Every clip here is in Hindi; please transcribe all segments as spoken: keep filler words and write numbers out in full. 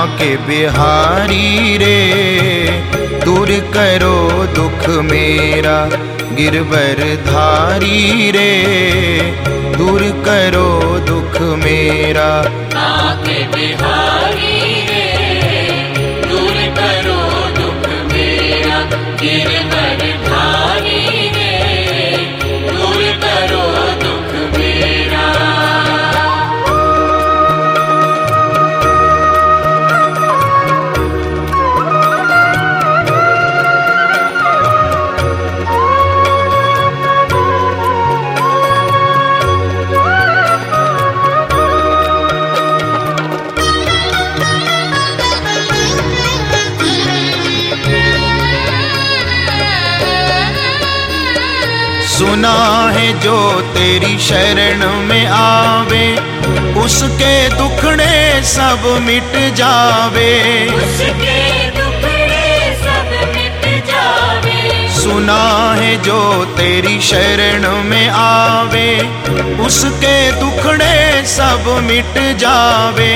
बांके बिहारी रे, दूर करो दुख मेरा गिरवर धारी रे, दूर करो दुख मेरा। बांके बिहारी रे, दूर करो दुख मेरा गिरवर धारी रे, दूर करो दुख मेरा। सुना है जो तेरी शरण में आवे, उसके दुखड़े सब मिट जावे, उसके दुखड़े सब मिट जावे। सुना है जो तेरी शरण में आवे, उसके दुखड़े सब मिट जावे।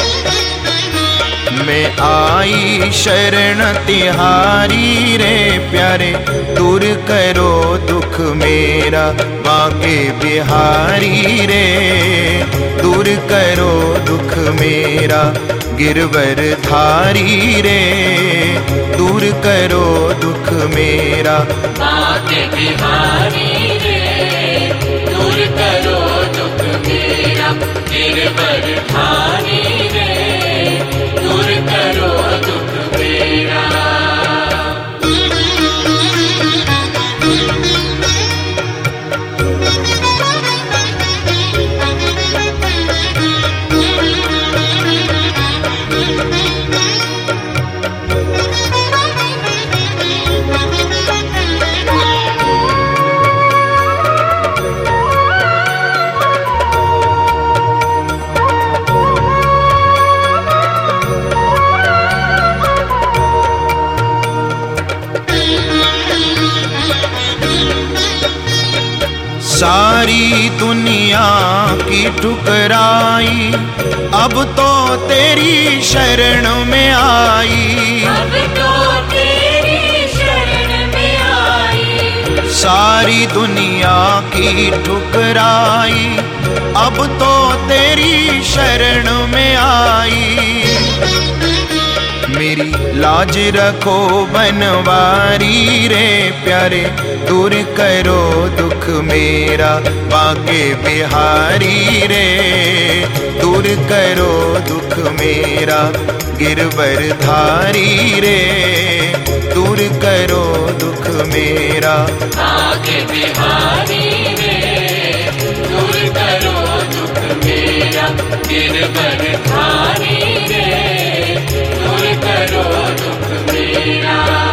मैं आई शरण तिहारी रे प्यारे, दूर करो दुख मेरा बांके बिहारी रे, दूर करो दुख मेरा गिरवर धारी रे, दूर करो दुख मेरा। बांके बिहारी रे, दूर करो दुख मेरा गिरवर धारी रे, दूर करो दुख मेरा। सारी दुनिया की ठुकराई, अब तो तेरी शरण में आई, अब तो तेरी शरण में आई। सारी दुनिया की ठुकराई, अब तो तेरी शरण में आई। मेरी लाज रखो बनवारी रे प्यारे, दूर करो दुख मेरा बांके बिहारी रे, दूर करो दुख मेरा गिरवर धारी रे, दूर करो दुख मेरा। बांके बिहारी रे, दूर करो दुख मेरा गिरवर धारी रे, दूर करो दुख मेरा।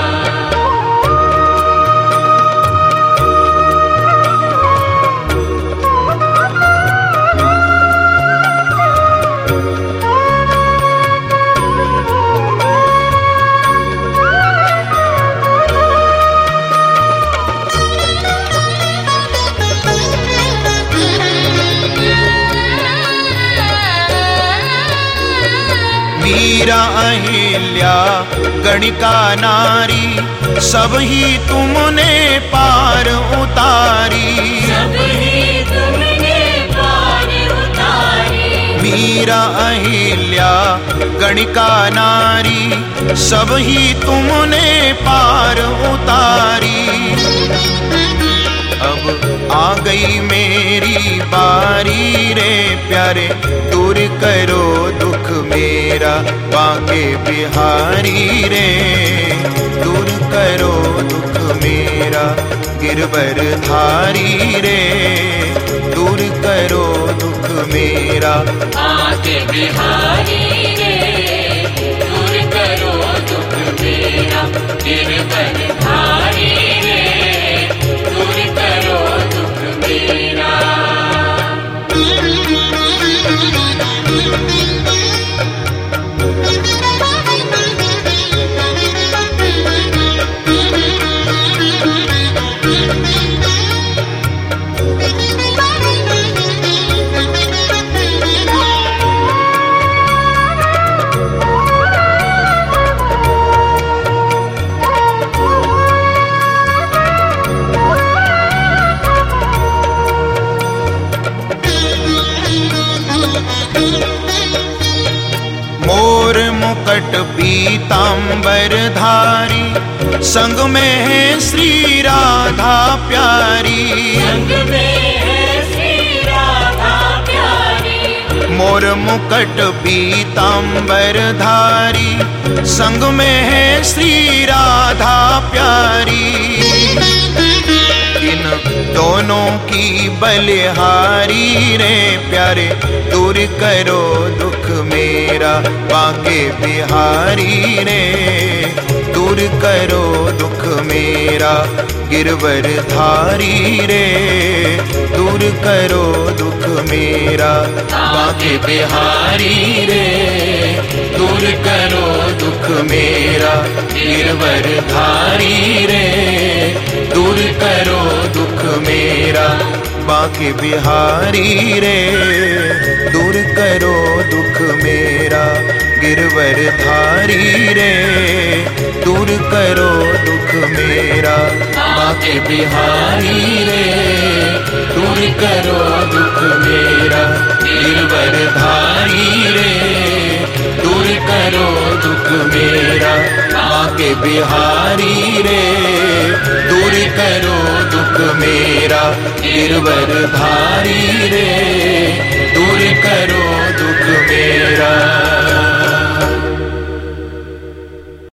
वीरा अहिल्या गणिका नारी, सब ही तुमने पार उतारी, सब ही तुमने पार उतारी। वीरा अहिल्या गणिका नारी, सब ही तुमने पार उतारी। अब आ गई मेरी बारी रे प्यारे, दूर करो दुख मेरा बांके बिहारी रे, दूर करो दुख मेरा गिरवर धारी रे, दूर करो दुख मेरा। बांके बिहारी रे, दूर करो दुख मेरा गिरवर धारी रे, दूर करो दुख मेरा। मोर मुकट पीतांबर धारी, संग में है श्री राधा प्यारी। संग में है श्री राधा प्यारी। मोर मुकट पीतांबर धारी, संग में है श्री राधा प्यारी। इन दोनों की बलिहारी रे प्यारे, दूर करो दुख मेरा बांके बिहारी रे। दूर करो दुख मेरा गिरवर धारी रे। दूर करो दुख मेरा बांके बिहारी रे। दूर करो दुख मेरा गिरवर धारी रे। दूर करो दुख मेरा बांके बिहारी रे। दूर करो दुख मेरा गिरवर धारी रे। दूर करो दुख मेरा बांके बिहारी रे। दूर करो दुख मेरा गिरवर धारी रे। दूर करो दुख मेरा बांके बिहारी रे। दूर करो दुख मेरा गिरवर धारी रे। दूर करो